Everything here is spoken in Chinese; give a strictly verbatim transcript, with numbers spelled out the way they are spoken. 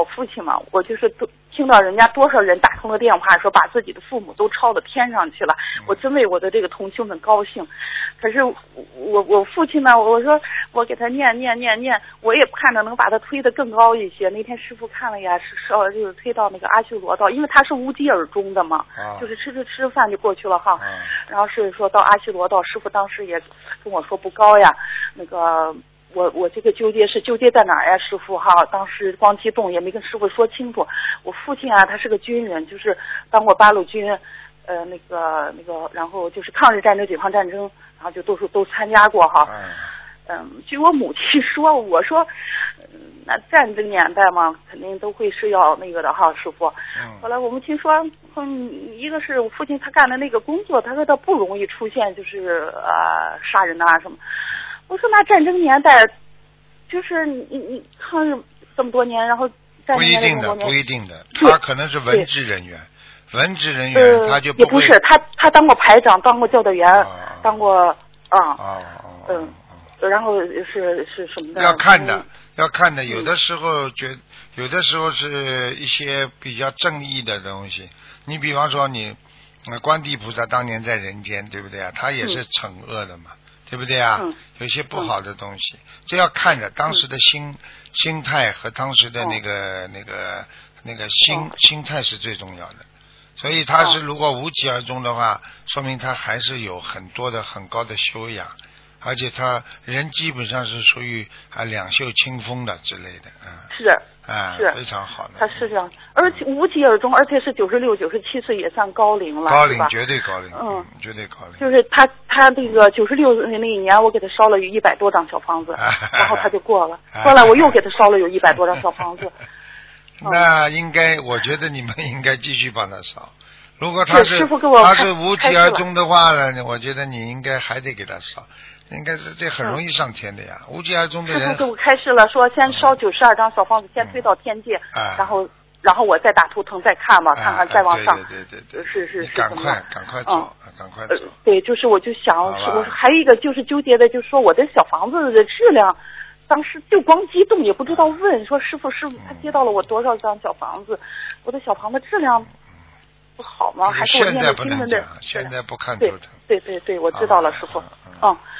我父亲嘛，我就是都听到人家多少人打通了电话说把自己的父母都超到天上去了，我真为我的这个同修们高兴。可是我我父亲呢，我说我给他念念念念，我也看着能把他推得更高一些。那天师傅看了呀，是烧就是推到那个阿修罗道，因为他是无疾而终的嘛，啊、就是吃吃吃饭就过去了哈。啊、然后是说到阿修罗道，师傅当时也跟我说不高呀，那个。我我这个纠结是纠结在哪儿呀，师傅哈？当时光激动也没跟师傅说清楚。我父亲啊，他是个军人，就是当过八路军，呃，那个那个，然后就是抗日战争、解放战争，然后就都是都参加过哈。嗯，据我母亲说，我说，嗯、那战争年代嘛，肯定都会是要那个的哈，师傅。嗯、后来我母亲说，嗯，一个是我父亲他干的那个工作，他说他不容易出现就是呃杀人啊什么。我说那战争年代，就是你你抗日这么多年，然后战争年代这么多年， 不一定的，不一定的，他可能是文职人员，文职人员、呃、他就不也不是他他当过排长，当过教导员，啊、当过啊，啊嗯，然后是是什么的？ 要看的，要看的，有的时候觉，嗯、有的时候是一些比较正义的东西。你比方说你，观地菩萨当年在人间，对不对啊？他也是惩恶的嘛。嗯对不对啊？嗯、有些不好的东西，嗯、这要看着当时的心、嗯、心态和当时的那个、哦、那个那个心、哦、心态是最重要的。所以他是如果无疾而终的话，说明他还是有很多的很高的修养，而且他人基本上是属于啊两袖清风的之类的啊。 是。 啊， 是非常好的。 他是这样，而且无疾而终，而且是九十六、九十七岁也算高龄了， 高龄绝对高龄， 嗯， 绝对高龄。 就是他他那个九十六那一年，我给他烧了有一百多张小房子，然后他就过了。后来我又给他烧了有一百多张小房子。 那应该，我觉得你们应该继续帮他烧。如果他是师傅给我他是无疾而终的话呢，我觉得你应该还得给他烧。应该是这很容易上天的呀，嗯、无疾而终的人。 师傅给我开示了，说先烧九十二张小房子，嗯、先推到天界，嗯、然后然后我再打图腾再看吧，啊、看看再往上。 对对对对， 是是是赶快赶快走，赶快走。 呃。对，就是我就想，我还有一个就是纠结的，就是说我的小房子的质量，当时就光激动，也不知道问，说师傅师傅，他接到了我多少张小房子，我的小房子质量不好吗？还是我念的经文的？ 现在不看图腾。 对对对对，我知道了，师傅。嗯。